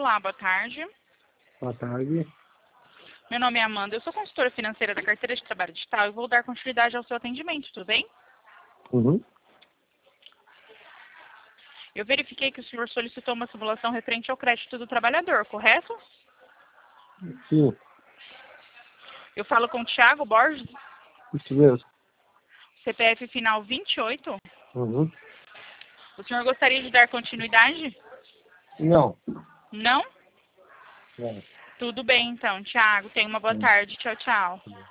Olá, boa tarde. Boa tarde. Meu nome é Amanda, eu sou consultora financeira da carteira de trabalho digital e vou dar continuidade ao seu atendimento, tudo bem? Uhum. Eu verifiquei que o senhor solicitou uma simulação referente ao crédito do trabalhador, correto? Sim, Eu falo com o Thiago Borges, isso mesmo. CPF final 28. Uhum. O senhor gostaria de dar continuidade? Não. Não? Não. Tudo bem então, Thiago. Tenha uma boa tarde. Tchau, tchau.